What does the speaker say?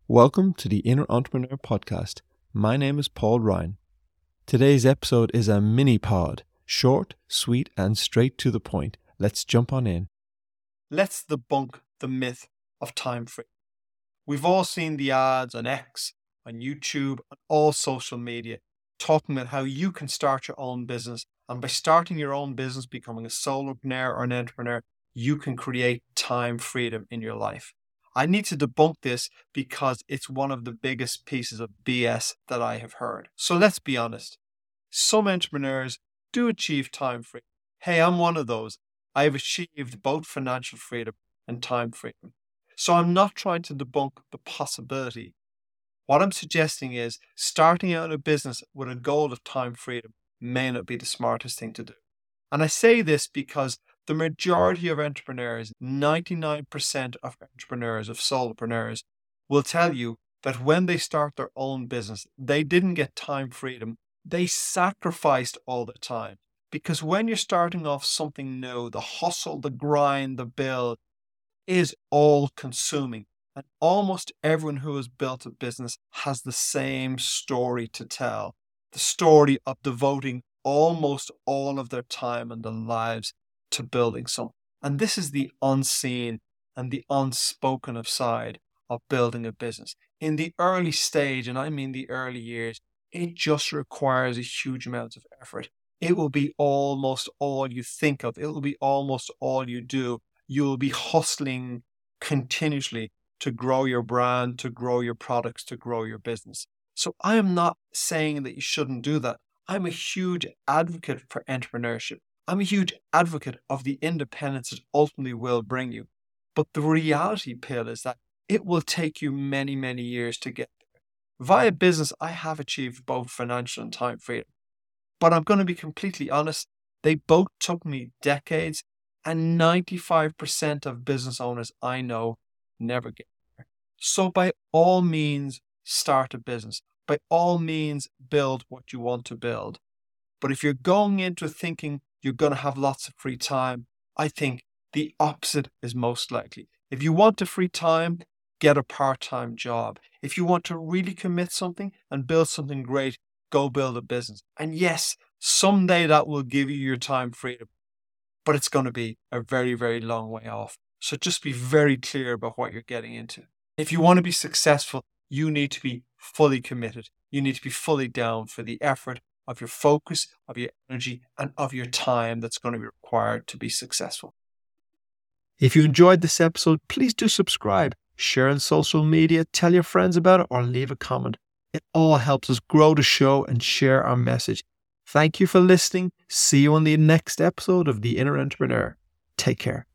Welcome to the Inner Entrepreneur Podcast. My name is Paul Ryan. Today's episode is a mini pod, short, sweet, and straight to the point. Let's jump on in. Let's debunk the myth of time freedom. We've all seen the ads on X, on YouTube, on all social media, talking about how you can start your own business. And by starting your own business, becoming a solopreneur or an entrepreneur, you can create time freedom in your life. I need to debunk this because it's one of the biggest pieces of BS that I have heard. So let's be honest. Some entrepreneurs do achieve time freedom. Hey, I'm one of those. I have achieved both financial freedom and time freedom. So I'm not trying to debunk the possibility. What I'm suggesting is starting out a business with a goal of time freedom may not be the smartest thing to do. And I say this because the majority of entrepreneurs, 99% of entrepreneurs, of solopreneurs, will tell you that when they start their own business, they didn't get time freedom. They sacrificed all the time. Because when you're starting off something new, the hustle, the grind, the build is all consuming. And almost everyone who has built a business has the same story to tell. The story of devoting almost all of their time and their lives to building something. And this is the unseen and the unspoken of side of building a business. In the early stage, and I mean the early years, it just requires a huge amount of effort. It will be almost all you think of. It will be almost all you do. You will be hustling continuously to grow your brand, to grow your products, to grow your business. So I am not saying that you shouldn't do that. I'm a huge advocate for entrepreneurship. I'm a huge advocate of the independence it ultimately will bring you. But the reality, Pill, is that it will take you many, many years to get there. Via business, I have achieved both financial and time freedom. But I'm going to be completely honest, they both took me decades, and 95% of business owners I know never get there. So by all means, start a business. By all means, build what you want to build. But if you're going into thinking you're going to have lots of free time, I think the opposite is most likely. If you want the free time, get a part-time job. If you want to really commit something and build something great, go build a business. And yes, someday that will give you your time freedom, but it's going to be a very, very long way off. So just be very clear about what you're getting into. If you want to be successful, you need to be fully committed. You need to be fully down for the effort of your focus, of your energy, and of your time that's going to be required to be successful. If you enjoyed this episode, please do subscribe, share on social media, tell your friends about it, or leave a comment. It all helps us grow the show and share our message. Thank you for listening. See you on the next episode of The Inner Entrepreneur. Take care.